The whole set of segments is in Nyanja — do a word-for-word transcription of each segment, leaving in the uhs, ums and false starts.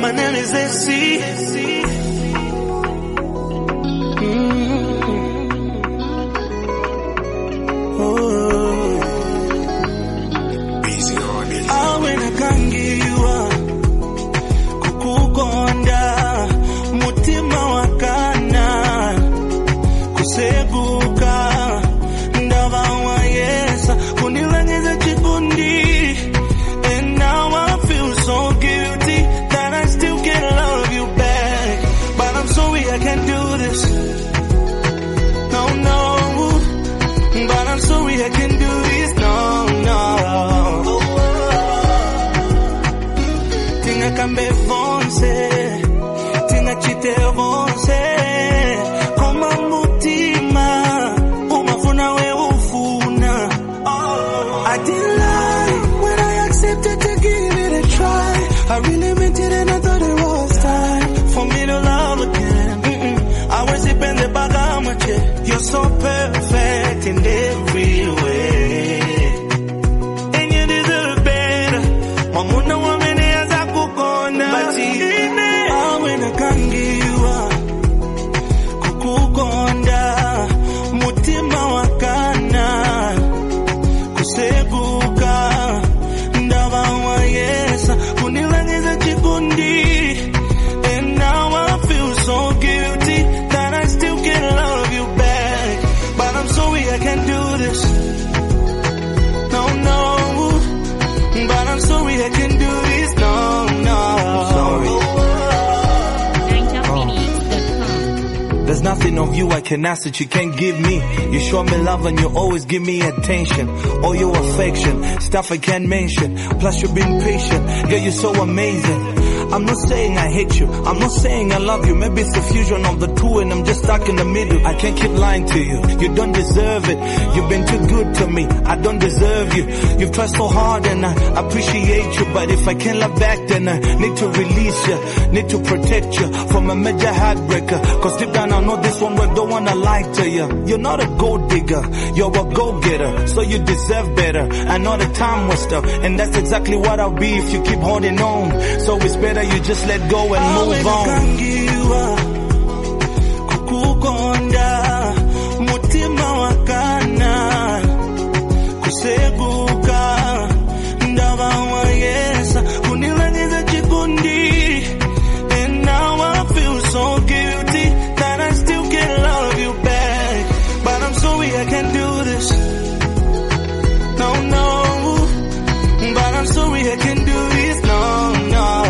My name is S C. Mm. Oh. Easy on this. Awena kangiwa kukukonda mutima wakana kuseguka ndava wa yesa kunilangeza chikundi. And now I feel so guilty that I still can't love you back. But I'm sorry I can't do this. No, no. But I'm sorry I can't do this. No, no. Tinga kambe vonse, tinga chite vonse. Koma mutima, umafuna we ufuna. I didn't lie when I accepted to give it a try. I really meant it and I thought it was time for me to love again. Mm-mm. I was deep in the bagamache. You're so perfect in every way, and you deserve better. Mamuna wamene yaza kukona, but ine awena kangiwa kukukonda mutima wakana kuseguka ndava wa yesa kunilangeza chikundi. And now I feel so guilty that I still can't love you back. But I'm sorry I can't do this. No, no. But I'm sorry I can't do this. No, no. Sorry. ninja phoenix dot com. There's nothing of you I can ask that you can't give me. You show me love and you always give me attention. All your affection, stuff I can't mention. Plus you've been patient, girl, you're so amazing. I'm not saying I hate you, I'm not saying I love you. Maybe it's the fusion of the two and I'm just stuck in the middle. I can't keep lying to you, you don't deserve it. You've been too good to me, I don't deserve you. You've tried so hard and I appreciate you. But if I can't love back then I need to release you. Need to protect you from a major heartbreaker. Cause deep down I know this one word don't wanna lie to you. You're not a gold digger, you're a go-getter. So you deserve better, I know the time was tough. And that's exactly what I'll be if you keep holding on. So it's better you just let go and move on. Kangiwa kukukonda mutima wakana kuseguka ndava wa yesa kunilangeza chikundi. And now I feel so guilty that I still can't love you back. But I'm sorry I can't do this. No, no. But I'm sorry I can't do this. No, no.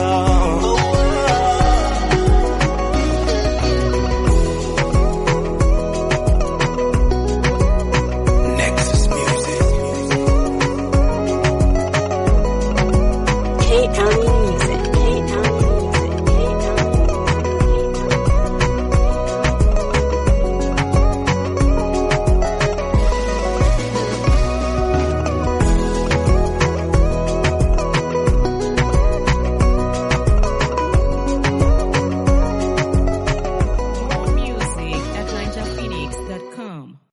K M